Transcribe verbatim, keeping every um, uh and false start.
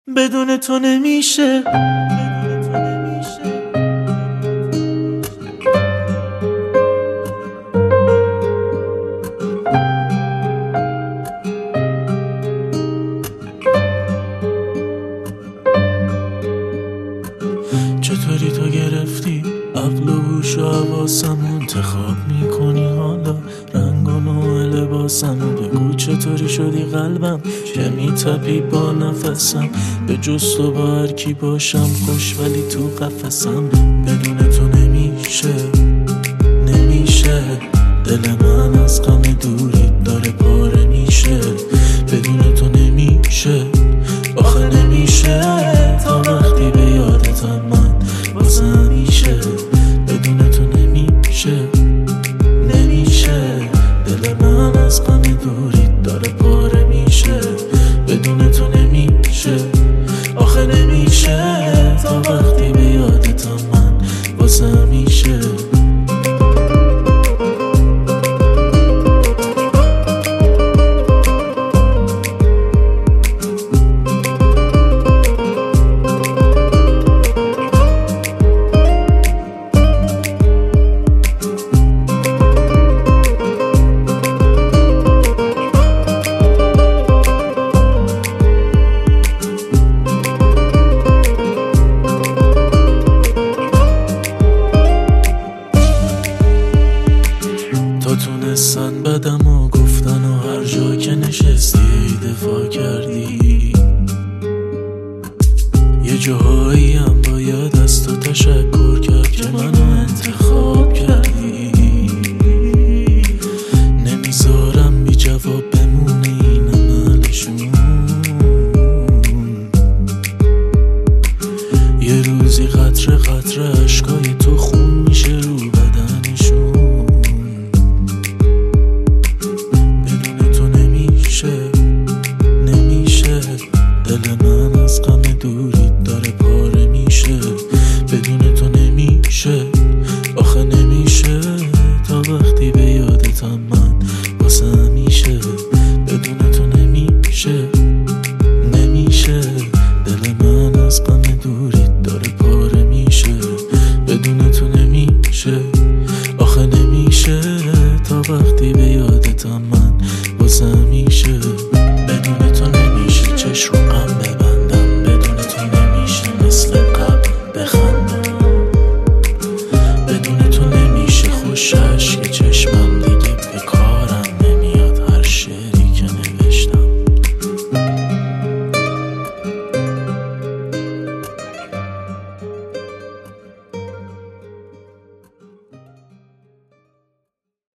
بدون تو نمیشه. چطوری تو گرفتی عقل و هوش و حواسم، انتخاب میکنی حالا رنگ و نوع لباسم. بگو چطوری شدی قلبم که میتپی با نفسم، به جز تو با هر کی باشم خوش ولی تو قفسم. بدون تو نمیشه نمیشه، دل من از غم دوری داره پاره میشه. بدون تو نمیشه آخه نمیشه، تا وقتی به یادتم من واسه همیشه. بدون تو نمیشه نمیشه، دل من از غم دوری داره پاره میشه. بدون تو نمیشه آخه نمیشه، تا وقتی به یادتم من واسه همیشه. تونستن بدم و گفتن و هر جا که نشستی ای دفاع کردی. یه جاهایی هم باید از تو تشکر